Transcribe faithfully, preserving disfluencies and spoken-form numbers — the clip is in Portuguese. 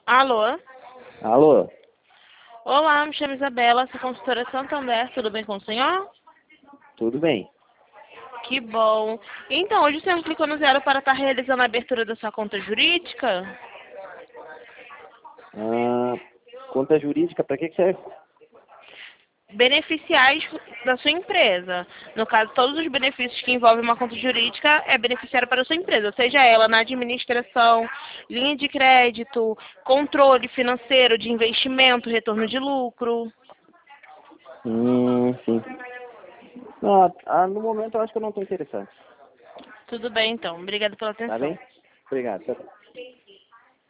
Alô? Alô? Olá, me chamo Isabela, sou consultora Santander, tudo bem com o senhor? Tudo bem. Que bom. Então, hoje o senhor clicou no zero para estar realizando a abertura da sua conta jurídica? Ah, conta jurídica, para que que serve? Beneficiais da sua empresa. No caso, todos os benefícios que envolvem uma conta jurídica é beneficiário para a sua empresa, seja ela na administração, linha de crédito, controle financeiro de investimento, retorno de lucro. Hum, sim. Ah, ah, no momento eu acho que eu não estou interessado. Tudo bem, então. Obrigada pela Tá atenção. bem? Obrigado. Tchau, tchau.